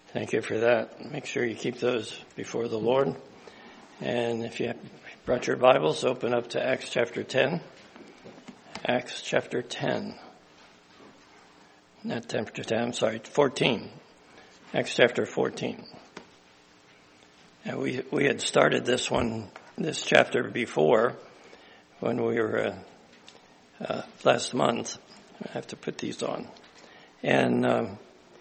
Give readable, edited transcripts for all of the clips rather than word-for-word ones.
Thank you for that. Make sure you keep those before the Lord. And if you have brought your Bibles, open up to Acts chapter 10. Acts chapter 10. Not chapter 10, I'm sorry, 14. Acts chapter 14. And we had started this chapter before when we were last month. I have to put these on. And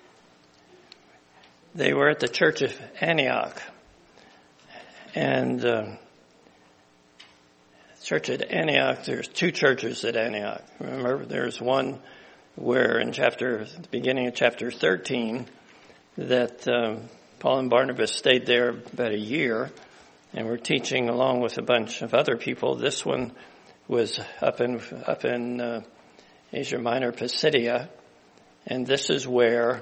they were at the church of Antioch. And church at Antioch, there's two churches at Antioch. Remember, there's one where in the beginning of chapter 13, that Paul and Barnabas stayed there about a year and were teaching along with a bunch of other people. This one was up in Asia Minor, Pisidia, and this is where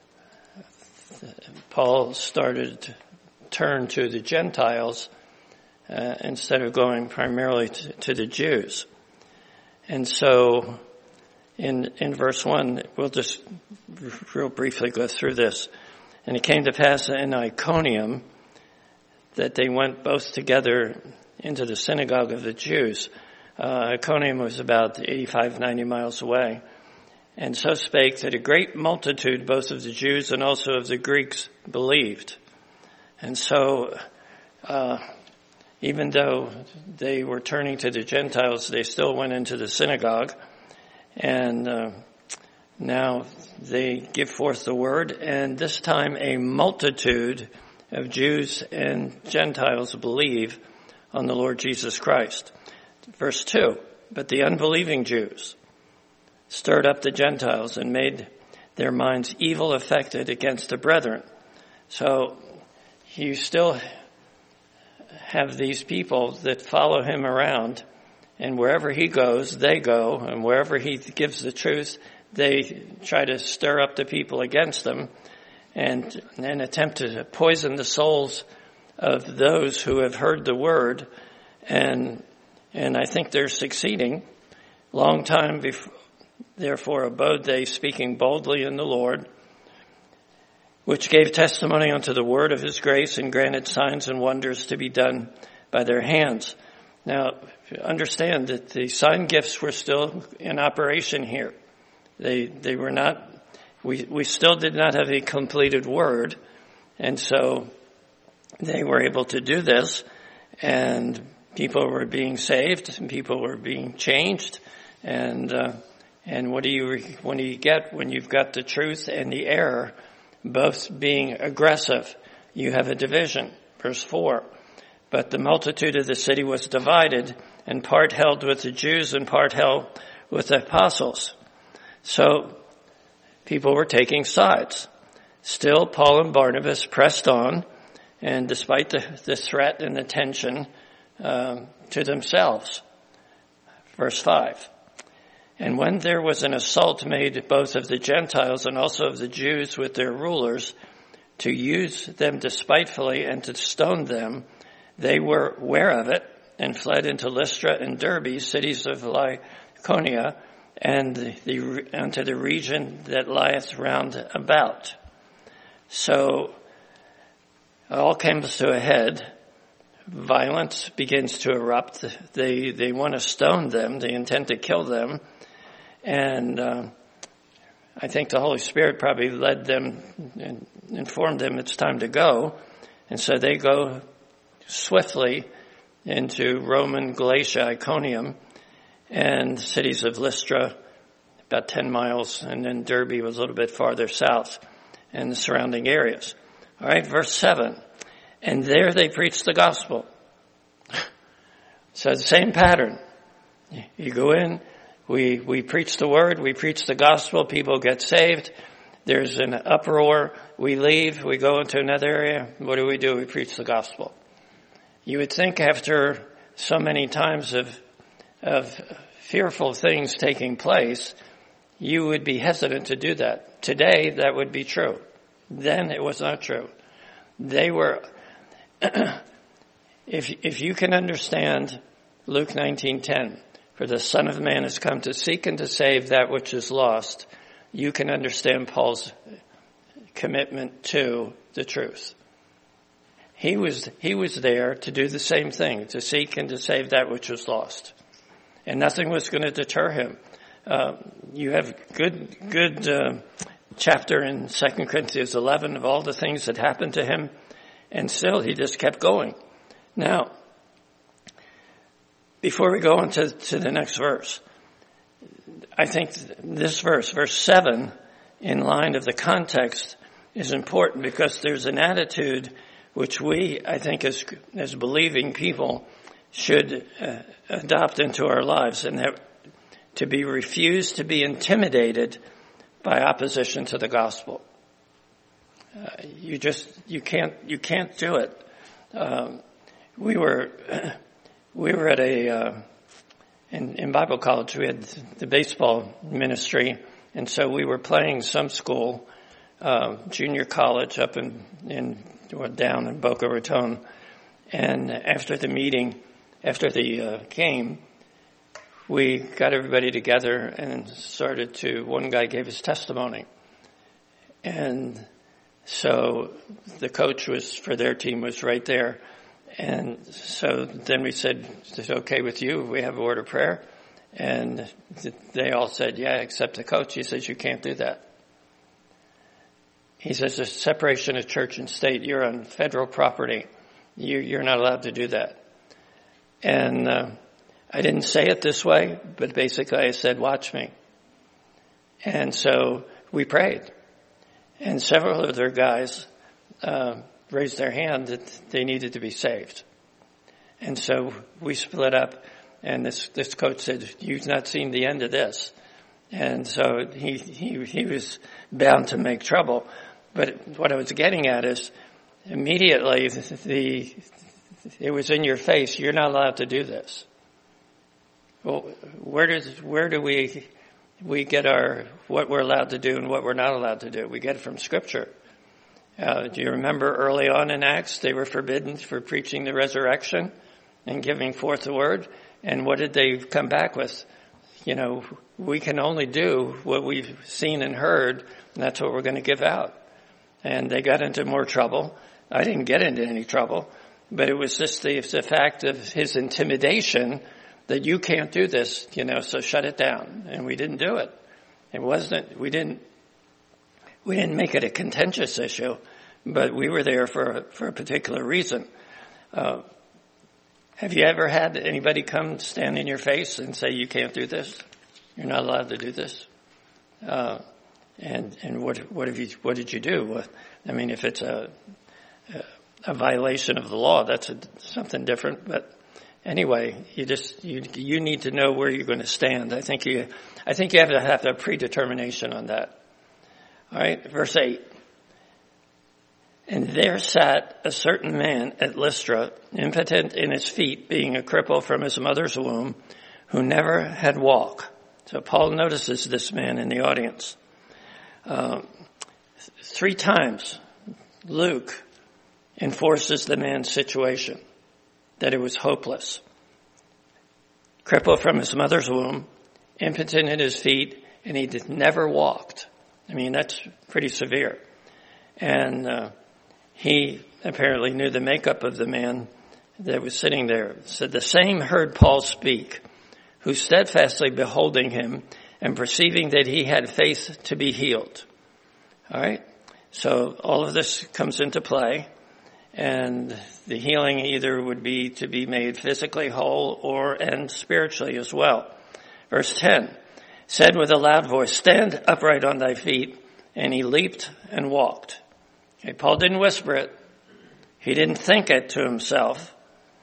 Paul started to turn to the Gentiles instead of going primarily to the Jews. And so in verse 1, we'll just real briefly go through this. And it came to pass in Iconium that they went both together into the synagogue of the Jews. Iconium was about 85, 90 miles away. And so spake that a great multitude, both of the Jews and also of the Greeks, believed. And so, even though they were turning to the Gentiles, they still went into the synagogue. And now they give forth the word. And this time a multitude of Jews and Gentiles believe on the Lord Jesus Christ. Verse 2, but the unbelieving Jews stirred up the Gentiles and made their minds evil affected against the brethren. So you still have these people that follow him around, and wherever he goes, they go, and wherever he gives the truth, they try to stir up the people against them and attempt to poison the souls of those who have heard the word, and I think they're succeeding. Long time before, therefore abode they, speaking boldly in the Lord, which gave testimony unto the word of his grace, and granted signs and wonders to be done by their hands. Now, understand that the sign gifts were still in operation here. They were not, we still did not have a completed word, and so they were able to do this, and people were being saved, and people were being changed, and what do you get when you've got the truth and the error both being aggressive? You have a division. Verse 4, but the multitude of the city was divided, and part held with the Jews and part held with the apostles. So people were taking sides. Still, Paul and Barnabas pressed on, and despite the threat and the tension to themselves. Verse 5, and when there was an assault made both of the Gentiles and also of the Jews with their rulers to use them despitefully and to stone them, they were aware of it and fled into Lystra and Derbe, cities of Lycaonia, and unto the region that lieth round about. So it all comes to a head. Violence begins to erupt. They want to stone them. They intend to kill them. And I think the Holy Spirit probably led them and informed them it's time to go. And so they go swiftly into Roman Galatia, Iconium, and cities of Lystra, about 10 miles, and then Derbe was a little bit farther south, and the surrounding areas. All right, verse 7. And there they preached the gospel. So the same pattern. You go in, we preach the word, we preach the gospel, people get saved. There's an uproar. We leave, we go into another area. What do? We preach the gospel. You would think after so many times of fearful things taking place, you would be hesitant to do that. Today, that would be true. Then it was not true. They were, if you can understand Luke 19:10, for the Son of Man has come to seek and to save that which is lost, you can understand Paul's commitment to the truth. He was there to do the same thing, to seek and to save that which was lost. And nothing was going to deter him. You have good chapter in 2 Corinthians 11 of all the things that happened to him, and still he just kept going. Now, before we go on to the next verse, I think this verse 7, in line of the context, is important because there's an attitude which we, I think, as believing people should adopt into our lives, and that to be refused to be intimidated by opposition to the gospel. You can't do it. We were at in Bible college, we had the baseball ministry, and so we were playing some school, junior college up down in Boca Raton. And after the game, we got everybody together and one guy gave his testimony. And so the coach for their team was right there. And so then we said, is it okay with you if we have a word of prayer? And they all said, yeah, except the coach. He says, you can't do that. He says, there's separation of church and state. You're on federal property. You're not allowed to do that. And I didn't say it this way, but basically I said, watch me. And so we prayed. And several of their guys raised their hand that they needed to be saved. And so we split up, and this coach said, you've not seen the end of this. And so he was bound to make trouble. But what I was getting at is immediately it was in your face, you're not allowed to do this. Well, where do we get what we're allowed to do and what we're not allowed to do? We get it from Scripture. Do you remember early on in Acts, they were forbidden for preaching the resurrection and giving forth the word? And what did they come back with? We can only do what we've seen and heard, and that's what we're going to give out. And they got into more trouble. I didn't get into any trouble, but it was just the fact of his intimidation that you can't do this, so shut it down. And we didn't do it. We didn't make it a contentious issue, but we were there for a particular reason. Have you ever had anybody come stand in your face and say, you can't do this? You're not allowed to do this? And what did you do? I mean, if it's a violation of the law, that's something different. But anyway, you need to know where you're going to stand. I think you have to have a predetermination on that. All right, verse 8. And there sat a certain man at Lystra, impotent in his feet, being a cripple from his mother's womb, who never had walked. So Paul notices this man in the audience. 3 times Luke enforces the man's situation, that it was hopeless. Crippled from his mother's womb, impotent in his feet, and he never walked. I mean, that's pretty severe. And he apparently knew the makeup of the man that was sitting there. So the same heard Paul speak, who steadfastly beholding him and perceiving that he had faith to be healed. All right? So all of this comes into play, and the healing either would be to be made physically whole and spiritually as well. Verse 10, said with a loud voice, stand upright on thy feet, and he leaped and walked. Okay, Paul didn't whisper it. He didn't think it to himself.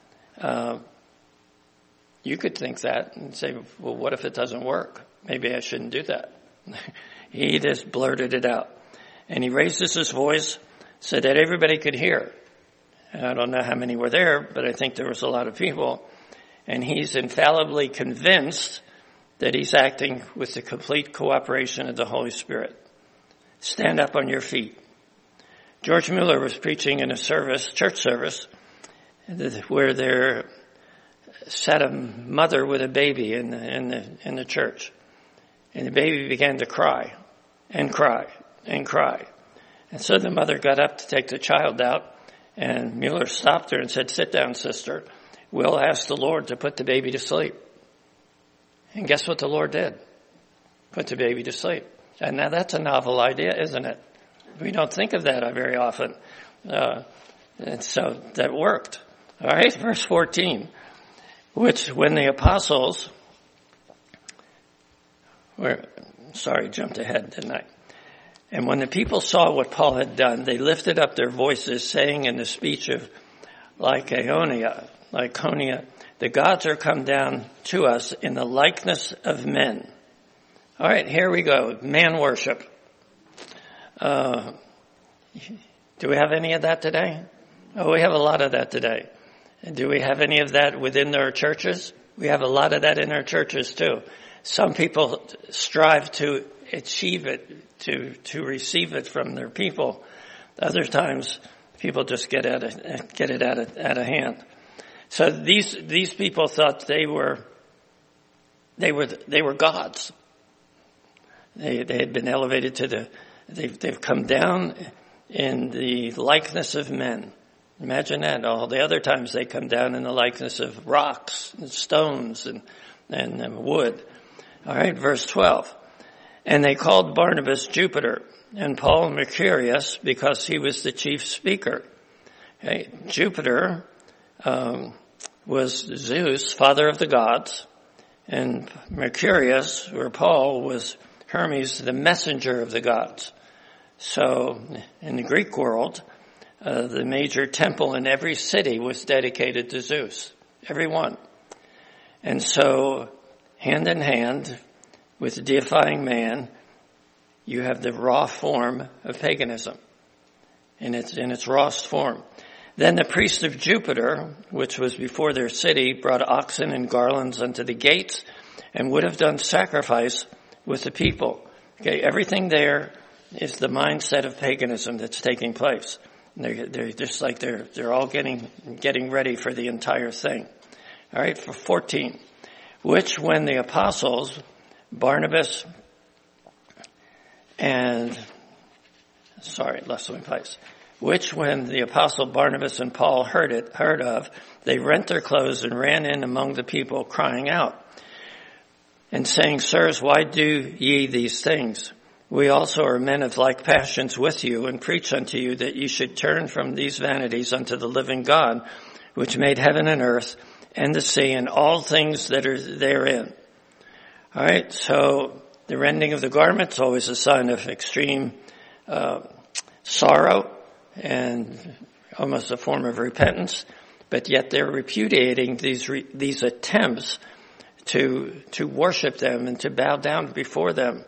You could think that and say, well, what if it doesn't work? Maybe I shouldn't do that. He just blurted it out. And he raises his voice so that everybody could hear. And I don't know how many were there, but I think there was a lot of people. And he's infallibly convinced that he's acting with the complete cooperation of the Holy Spirit. Stand up on your feet. George Mueller was preaching in a church service, where there sat a mother with a baby in the church. And the baby began to cry and cry and cry. And so the mother got up to take the child out, and Mueller stopped her and said, "Sit down, sister. We'll ask the Lord to put the baby to sleep." And guess what the Lord did? Put the baby to sleep. And now that's a novel idea, isn't it? We don't think of that very often. And so that worked. All right, verse 14. Which when the apostles jumped ahead, didn't I? And when the people saw what Paul had done, they lifted up their voices, saying in the speech of Lycaonia, "The gods are come down to us in the likeness of men." All right, here we go. Man worship. Do we have any of that today? Oh, we have a lot of that today. And do we have any of that within our churches? We have a lot of that in our churches too. Some people strive to achieve it, to receive it from their people. Other times, people just get it out of hand. So these people thought they were gods. They had been elevated to they've come down in the likeness of men. Imagine that. All the other times they come down in the likeness of rocks and stones and wood. All right, verse 12. And they called Barnabas Jupiter and Paul Mercurius because he was the chief speaker. Okay, Jupiter was Zeus, father of the gods, and Mercurius, or Paul, was Hermes, the messenger of the gods. So in the Greek world, the major temple in every city was dedicated to Zeus, every one. And so hand in hand with deifying man, you have the raw form of paganism in its rawest form. Then the priests of Jupiter, which was before their city, brought oxen and garlands unto the gates and would have done sacrifice with the people. Okay, everything there is the mindset of paganism that's taking place. They're just like they're all getting ready for the entire thing. All right, for 14. Which when the apostles, Barnabas and, lost my place. Which when the apostle Barnabas and Paul heard of, they rent their clothes and ran in among the people crying out and saying, "Sirs, why do ye these things? We also are men of like passions with you and preach unto you that ye should turn from these vanities unto the living God, which made heaven and earth and the sea and all things that are therein." All right, so the rending of the garments is always a sign of extreme sorrow and almost a form of repentance, but yet they're repudiating these attempts to worship them and to bow down before them.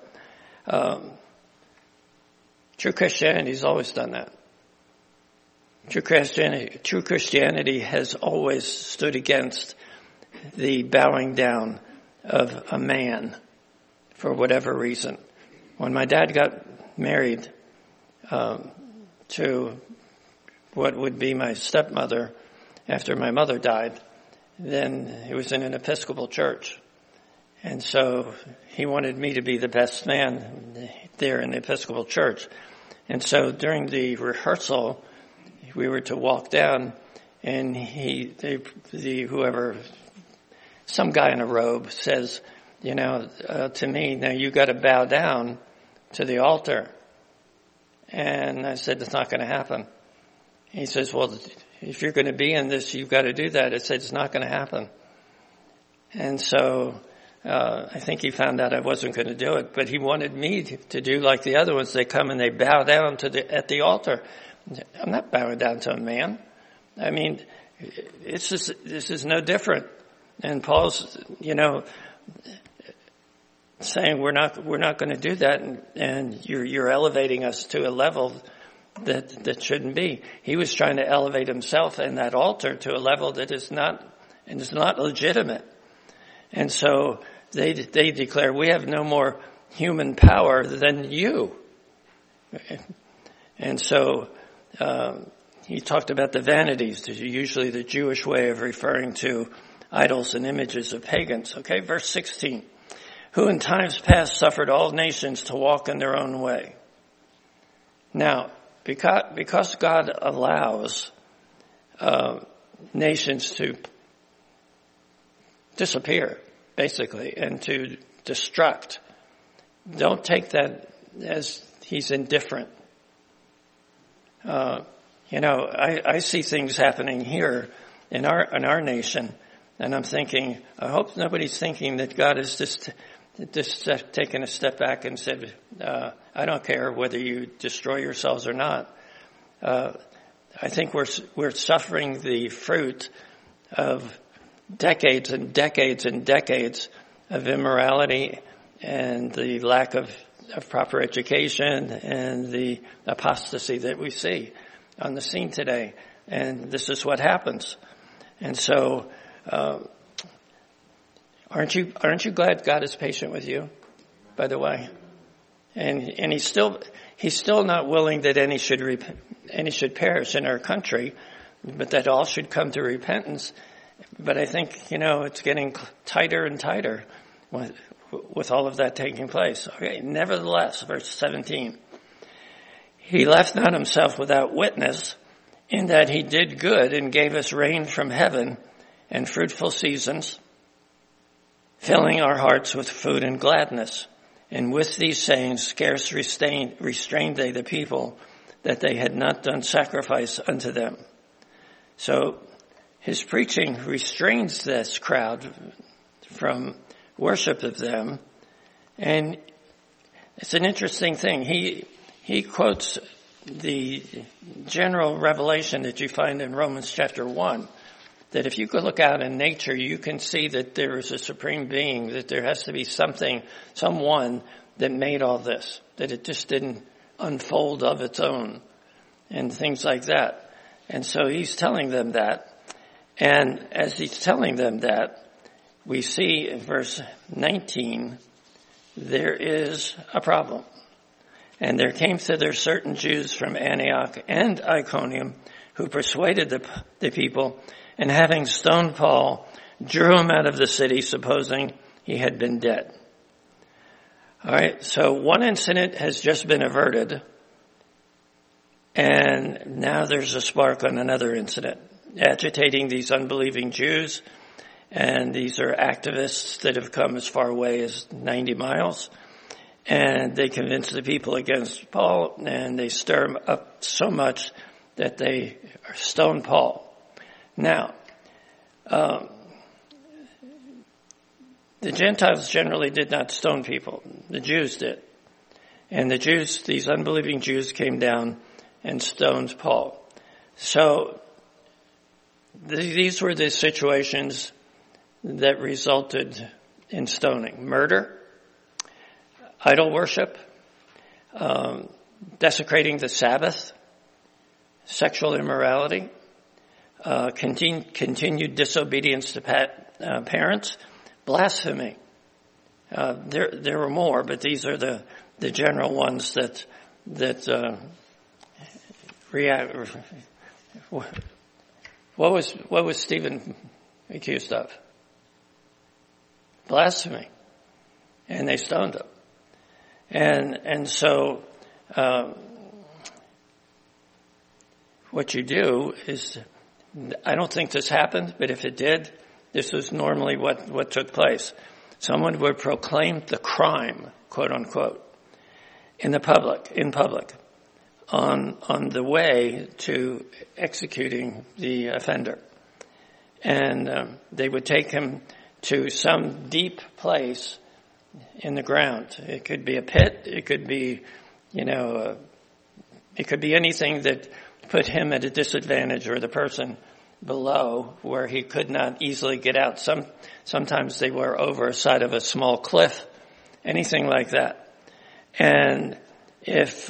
True Christianity's always done that. True Christianity has always stood against the bowing down of a man for whatever reason. When my dad got married to what would be my stepmother after my mother died, then it was in an Episcopal church. And so he wanted me to be the best man there in the Episcopal church. And so during the rehearsal, we were to walk down, and some guy in a robe says, to me, "Now you got to bow down to the altar." And I said, "It's not going to happen." He says, "Well, if you're going to be in this, you've got to do that." I said, "It's not going to happen." And so I think he found out I wasn't going to do it, but he wanted me to do like the other ones. They come and they bow down at the altar. I'm not bowing down to a man. I mean, this is no different. And Paul's, saying we're not going to do that, and you're elevating us to a level that shouldn't be. He was trying to elevate himself and that altar to a level that is not legitimate. And so they declare, "We have no more human power than you." And so he talked about the vanities, usually the Jewish way of referring to idols and images of pagans. Okay, verse 16. "Who in times past suffered all nations to walk in their own way." Now, because God allows nations to disappear, basically, and to destruct, don't take that as he's indifferent. I see things happening here in our nation, and I'm thinking, I hope nobody's thinking that God is just taken a step back and said, I don't care whether you destroy yourselves or not. I think we're suffering the fruit of decades and decades and decades of immorality and the lack of proper education and the apostasy that we see on the scene today. And this is what happens. And so, aren't you glad God is patient with you, by the way? And he's still not willing that any should perish in our country, but that all should come to repentance. But I think, it's getting tighter and tighter with all of that taking place. Okay, nevertheless, verse 17. He left not himself without witness, in that he did good and gave us rain from heaven and fruitful seasons, filling our hearts with food and gladness. And with these sayings scarce restrained they the people, that they had not done sacrifice unto them. So his preaching restrains this crowd from worship of them. And it's an interesting thing. He quotes the general revelation that you find in Romans chapter 1, that if you could look out in nature, you can see that there is a supreme being, that there has to be someone that made all this, that it just didn't unfold of its own and things like that. And so he's telling them that. And as he's telling them that, we see in verse 19, there is a problem. And there came thither certain Jews from Antioch and Iconium, who persuaded the people, and having stoned Paul, drew him out of the city, supposing he had been dead. All right, so one incident has just been averted, and now there's a spark on another incident, agitating these unbelieving Jews, and these are activists that have come as far away as 90 miles, and they convince the people against Paul, and they stir him up so much that they stone Paul. Now, the Gentiles generally did not stone people. The Jews did. And the Jews, these unbelieving Jews, came down and stoned Paul. So these were the situations that resulted in stoning. Murder, idol worship, desecrating the Sabbath, sexual immorality, continued disobedience to parents, blasphemy. There were more, but these are the general ones that react. What was Stephen accused of? Blasphemy, and they stoned him. And so what you do is, I don't think this happened, but if it did, this was normally what took place. Someone would proclaim the crime, quote unquote, in public, on the way to executing the offender. And they would take him to some deep place in the ground. It could be a pit. It could be, it could be anything that put him at a disadvantage, or the person below, where he could not easily get out. Sometimes they were over a side of a small cliff, anything like that. And if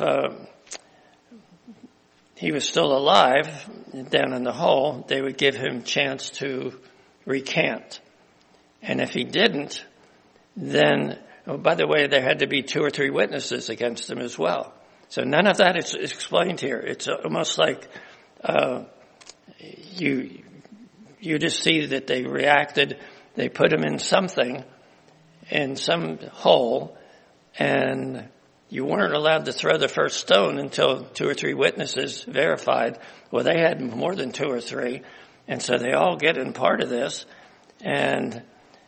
he was still alive down in the hole, they would give him a chance to recant. And if he didn't, then, by the way, there had to be 2 or 3 witnesses against him as well. So none of that is explained here. It's almost like you just see that they reacted. They put him in something, in some hole, and you weren't allowed to throw the first stone until 2 or 3 witnesses verified. Well, they had more than 2 or 3. And so they all get in part of this. And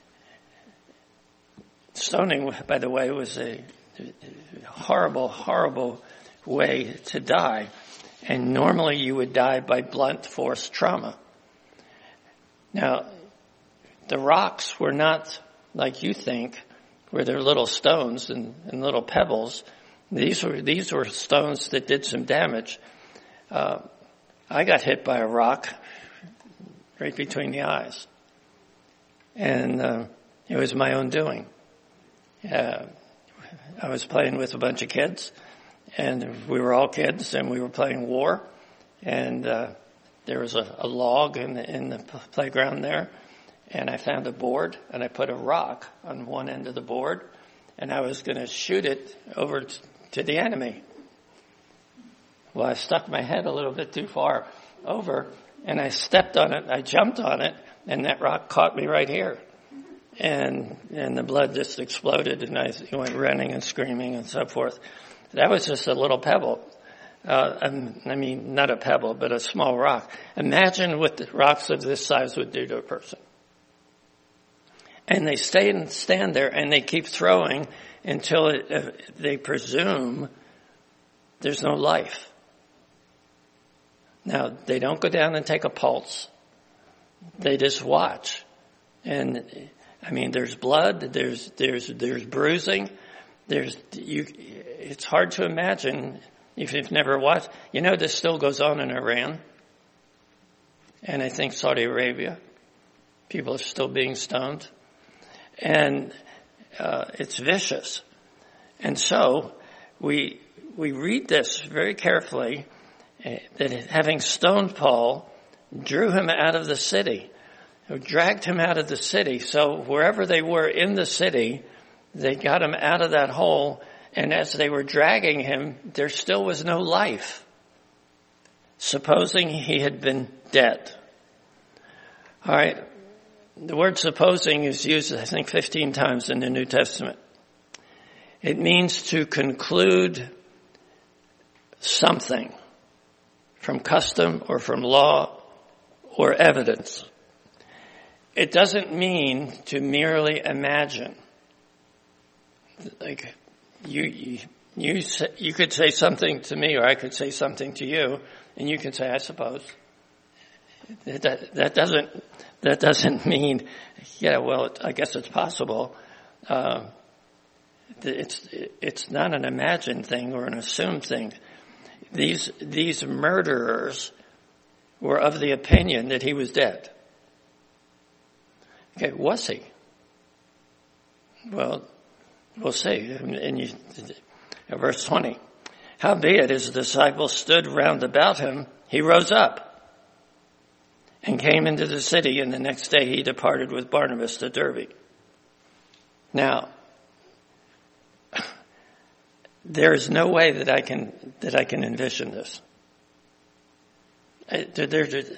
stoning, by the way, was a horrible, horrible way to die. And normally you would die by blunt force trauma. Now, the rocks were not like you think, where they're little stones and little pebbles. These were stones that did some damage. I got hit by a rock right between the eyes. And it was my own doing. I was playing with a bunch of kids, and we were all kids, and we were playing war. And there was a log in the playground there, and I found a board, and I put a rock on one end of the board, and I was going to shoot it over to the enemy. Well, I stuck my head a little bit too far over, and I stepped on it, I jumped on it, and that rock caught me right here. And the blood just exploded, and I went running and screaming and so forth. That was just a little pebble. I mean, not a pebble, but a small rock. Imagine what the rocks of this size would do to a person. And they stand there, and they keep throwing until they presume there's no life. Now, they don't go down and take a pulse. They just watch. And, I mean, there's blood, there's bruising, it's hard to imagine if you've never watched. You know, this still goes on in Iran. And I think Saudi Arabia. People are still being stoned. And it's vicious. And so we read this very carefully, that having stoned Paul, drew him out of the city, dragged him out of the city. So wherever they were in the city, they got him out of that hole. And as they were dragging him, there still was no life, supposing he had been dead. All right. The word supposing is used, I think, 15 times in the New Testament. It means to conclude something from custom or from law or evidence. It doesn't mean to merely imagine. Like you could say something to me, or I could say something to you, and you can say, I suppose. That doesn't mean, yeah, well, I guess it's possible. It's not an imagined thing or an assumed thing. These murderers were of the opinion that he was dead. Okay, was he? Well, we'll see. In verse 20. Howbeit his disciples stood round about him, he rose up and came into the city, and the next day he departed with Barnabas to Derbe. Now, there is no way that I can envision this. The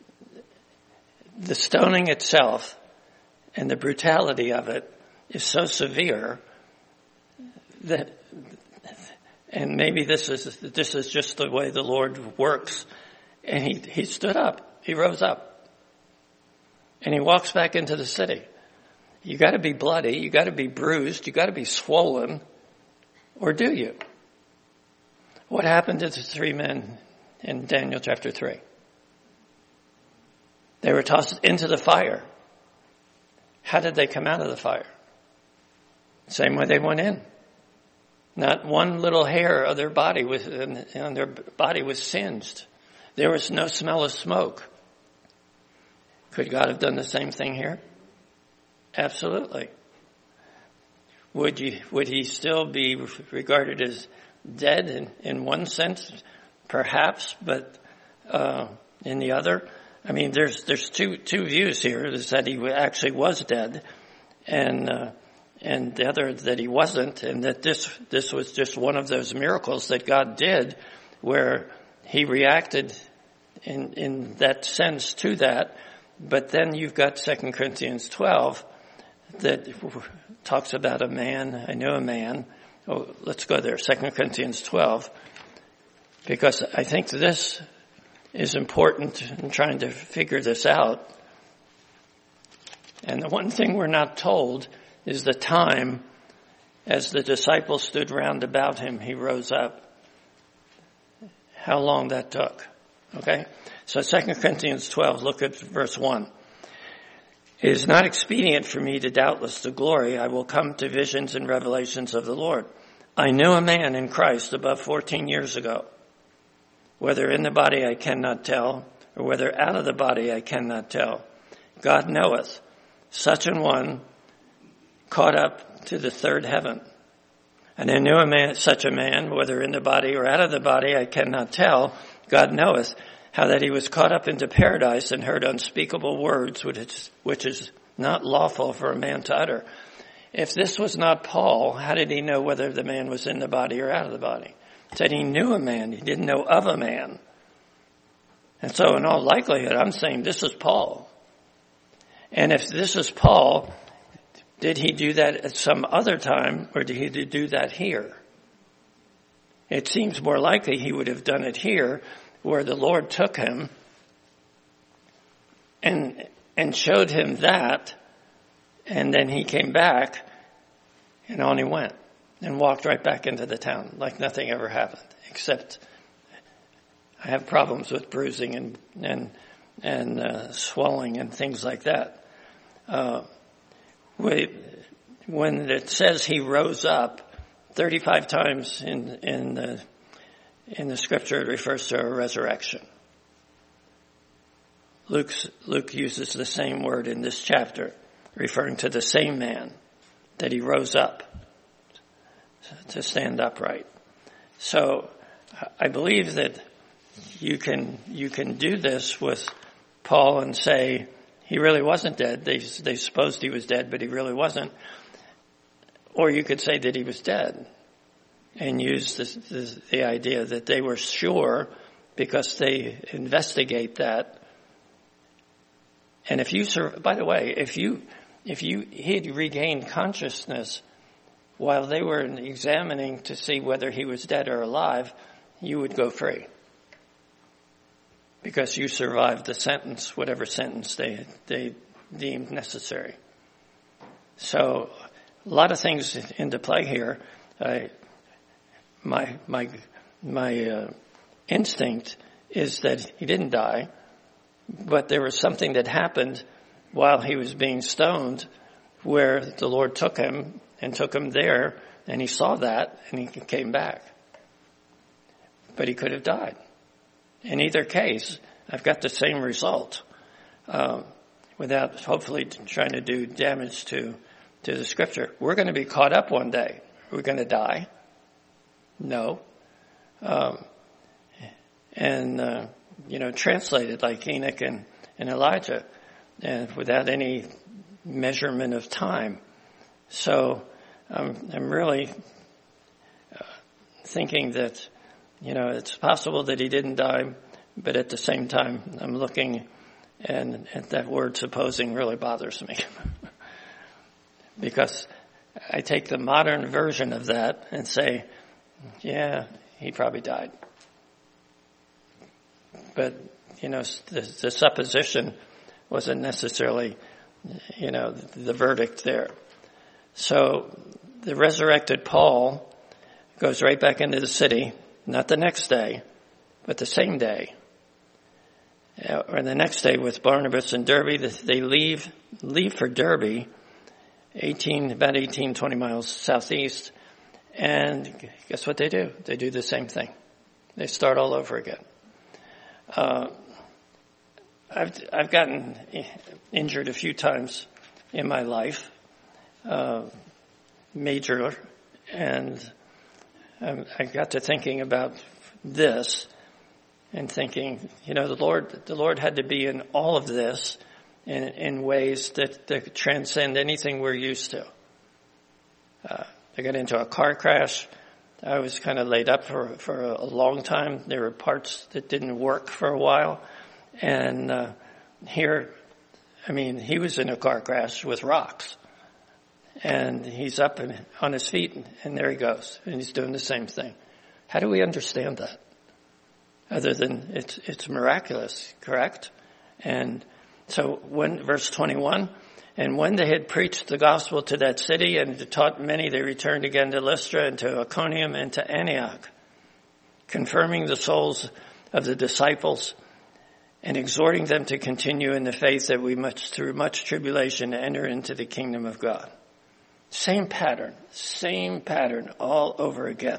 stoning itself and the brutality of it is so severe that, and maybe this is just the way the Lord works. And he stood up, he rose up, and he walks back into the city. You got to be bloody, you got to be bruised, you got to be swollen, or do you? What happened to the 3 men in Daniel chapter 3? They were tossed into the fire. How did they come out of the fire? Same way they went in. Not one little hair of their body was singed. There was no smell of smoke. Could God have done the same thing here? Absolutely. Would he still be regarded as dead in one sense? Perhaps, but in the other, I mean, there's two views here. Is that he actually was dead, and the other that he wasn't, and that this was just one of those miracles that God did, where he reacted in that sense to that. But then you've got 2 Corinthians 12 that talks about a man. I know a man let's go there, 2 Corinthians 12, because I think this is important in trying to figure this out. And the one thing we're not told is the time as the disciples stood round about him, he rose up. How long that took. Okay? So 2 Corinthians 12, look at verse 1. It is not expedient for me to doubtless to glory. I will come to visions and revelations of the Lord. I knew a man in Christ above 14 years ago. Whether in the body I cannot tell, or whether out of the body I cannot tell. God knoweth. Such an one caught up to the third heaven. And I knew such a man, whether in the body or out of the body I cannot tell. God knoweth how that he was caught up into paradise and heard unspeakable words, which is not lawful for a man to utter. If this was not Paul, how did he know whether the man was in the body or out of the body? He said he knew a man. He didn't know of a man. And so in all likelihood, I'm saying this is Paul. And if this is Paul, did he do that at some other time, or did he do that here? It seems more likely he would have done it here, where the Lord took him and showed him that, and then he came back and on he went and walked right back into the town like nothing ever happened, except I have problems with bruising and swelling and things like that. When it says he rose up, 35 times in the scripture it refers to a resurrection. Luke uses the same word in this chapter, referring to the same man, that he rose up to stand upright. So I believe that you can do this with Paul and say he really wasn't dead. They supposed he was dead, but he really wasn't. Or you could say that he was dead and use the idea that they were sure because they investigate that. And by the way, if he'd regained consciousness while they were examining to see whether he was dead or alive, you would go free. Because you survived the sentence, whatever sentence they deemed necessary. So a lot of things into play here. My instinct is that he didn't die, but there was something that happened while he was being stoned where the Lord took him there, and he saw that, and he came back. But he could have died. In either case, I've got the same result, without hopefully trying to do damage to the scripture. We're going to be caught up one day. We're going to die. No. Translated like Enoch and Elijah, and without any measurement of time. So I'm really thinking that, it's possible that he didn't die, but at the same time, I'm looking, and that word supposing really bothers me. Because I take the modern version of that and say, yeah, he probably died. But, the supposition wasn't necessarily, the verdict there. So the resurrected Paul goes right back into the city, not the next day, but the same day. Or the next day with Barnabas and Derbe, they leave for Derbe, about 20 miles southeast. And guess what they do? They do the same thing. They start all over again. I've gotten injured a few times in my life, major, and I got to thinking about this and thinking, the Lord had to be in all of this in ways that transcend anything we're used to. I got into a car crash. I was kind of laid up for a long time. There were parts that didn't work for a while. And he was in a car crash with rocks. and he's up on his feet, and there he goes, and he's doing the same thing. How do we understand that? Other than it's miraculous, correct? And so verse 21, and when they had preached the gospel to that city and taught many, they returned again to Lystra and to Iconium and to Antioch, confirming the souls of the disciples and exhorting them to continue in the faith, that we must, through much tribulation, enter into the kingdom of God. Same pattern all over again.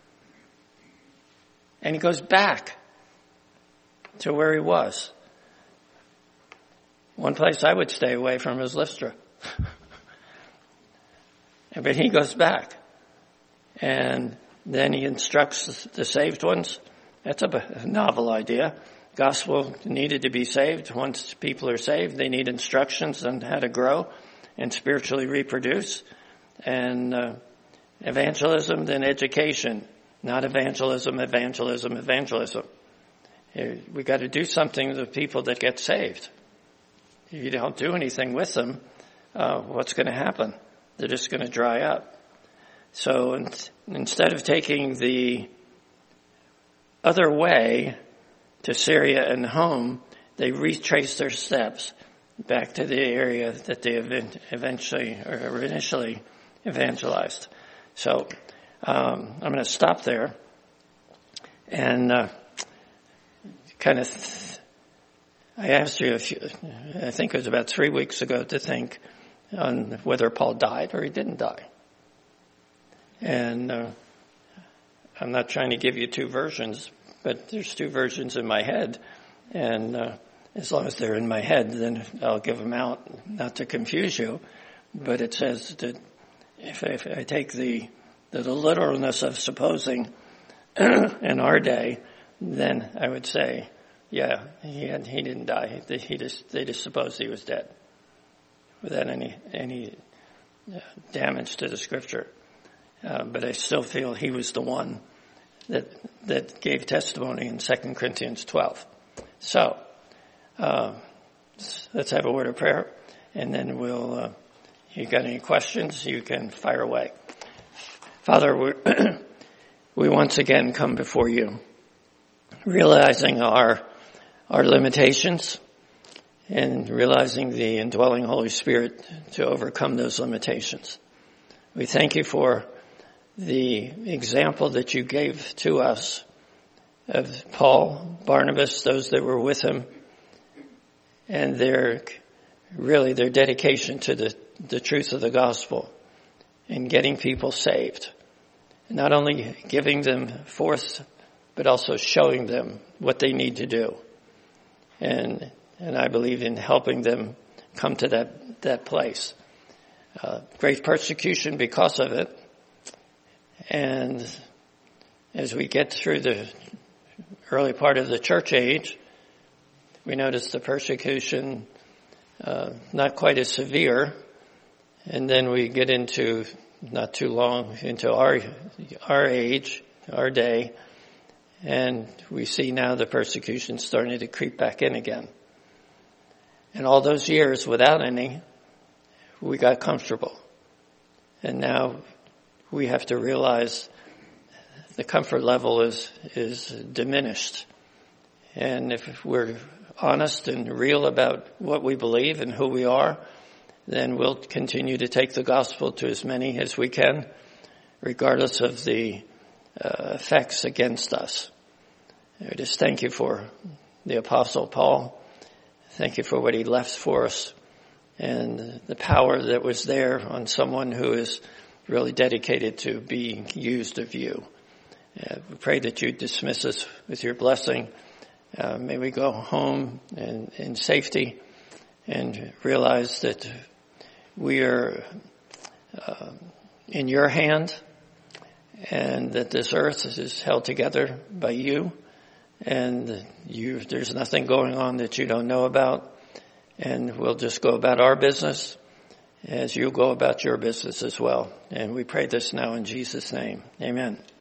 And he goes back to where he was. One place I would stay away from is Lystra. But he goes back. And then he instructs the saved ones. That's a novel idea. Gospel needed to be saved. Once people are saved, they need instructions on how to grow and spiritually reproduce. And evangelism, then education. Not evangelism. We got to do something to the people that get saved. If you don't do anything with them, what's going to happen? They're just going to dry up. So instead of taking the other way to Syria and home, they retraced their steps back to the area that they initially evangelized. So I'm going to stop there and I asked you, I think it was about 3 weeks ago, to think on whether Paul died or he didn't die. And I'm not trying to give you two versions, but there's two versions in my head. And as long as they're in my head, then I'll give them out, not to confuse you. But it says that if I take the literalness of supposing in our day, then I would say, yeah, he didn't die. They just supposed he was dead, without any damage to the scripture. But I still feel he was the one that gave testimony in 2 Corinthians 12. So let's have a word of prayer, and then we'll. You got any questions? You can fire away. Father, we once again come before you, realizing our limitations and realizing the indwelling Holy Spirit to overcome those limitations. We thank you for the example that you gave to us of Paul, Barnabas, those that were with him, and their dedication to the truth of the gospel and getting people saved. Not only giving them forth, but also showing them what they need to do. And I believe in helping them come to that place. Great persecution because of it. And as we get through the early part of the church age, we notice the persecution not quite as severe. And then we get into, not too long, into our age, our day, and we see now the persecution starting to creep back in again. And all those years without any, we got comfortable. And now we have to realize the comfort level is diminished. And if we're honest and real about what we believe and who we are, then we'll continue to take the gospel to as many as we can, regardless of the effects against us. I just thank you for the Apostle Paul. Thank you for what he left for us and the power that was there on someone who is really dedicated to being used of you. We pray that you dismiss us with your blessing. May we go home in safety and realize that we are in your hand and that this earth is held together by you, and there's nothing going on that you don't know about, and we'll just go about our business as you go about your business as well. And we pray this now in Jesus' name. Amen.